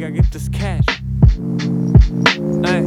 Digga, gibt es Cash. Ey.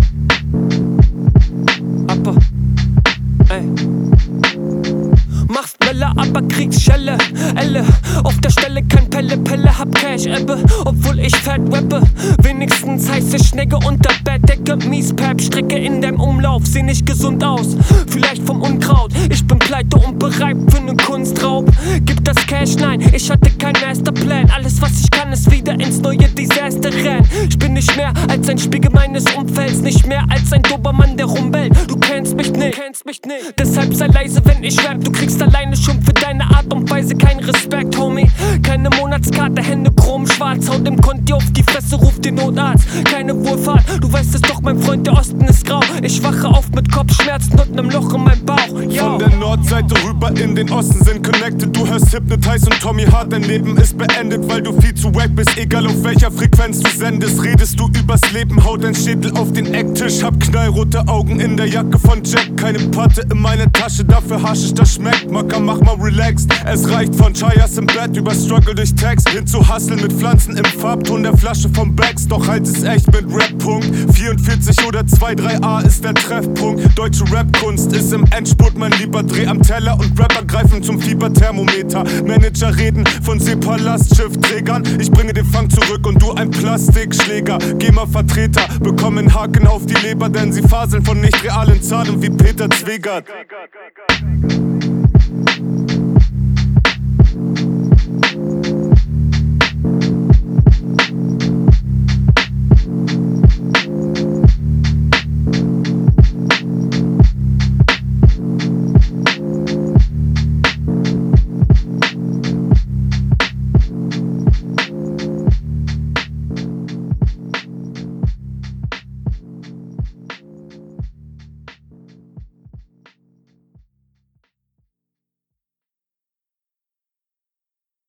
Upper. Ey. Machst Welle, aber kriegst Schelle. Elle, auf der Stelle kein Pelle, hab Cash, Ebbe. Obwohl ich fett rappe, wenigstens heiße Schnecke unter Bettdecke. Mies Pep, Strecke in deinem Umlauf, seh nicht gesund aus. Vielleicht vom Unkraut, ich bin pleite und bereit für nen Kunstraub. Gibt das Cash? Nein, ich hatte kein Masterplan. Alles was ich kann ist wieder ins neue Desaster rennen. Ich bin nicht mehr als ein Spiegel meines Umfelds, nicht mehr als ein Dobermann, der rumbellt. Du kennst mich nicht, deshalb sei leise, wenn ich rap. Du kriegst alleine schon für deine Art und Weise keinen Respekt, Homie. Keine Monatskarte, Hände chrom, schwarz, Haut im Konti auf die Fresse, ruft den Notarzt. Keine Wohlfahrt, du weißt es doch, mein Freund, der Osten ist grau. Ich wache auf mit Kopfschmerzen und nem Loch in meinem Bauch. Yo. Von der Nordseite rüber in den Osten sind connected. Du hörst Hypnotize und Tommy Hart, dein Leben ist beendet, weil du viel zu wack bist. Egal auf welcher Frequenz du sendest, redest du übers Leben, haut dein Schädel auf den Ecktisch. Hab knallrote Augen in der Jacke von Jack, keine Patte in meiner Tasche, dafür Haschisch, das schmeckt. Macker, mach mal relaxed. Es reicht von Chayas im Bett über Struggle durch Text hin zu Hustlen mit Pflanzen im Farbton der Flasche vom Becks. Doch halt es echt mit Rap-Punkt. 44 oder 23a ist der Treffpunkt. Deutsche Rap-Kunst ist im Endspurt, mein lieber Dreh am Teller und Rapper greifen zum Fieberthermometer. Manager reden von Seepalast-Schiffträgern. Ich bringe den Fang zurück und du ein Plastikschläger. GEMA-Vertreter bekommen Haken auf die Leber, denn sie faseln von nicht realen Zahlen wie Peter Zwegert.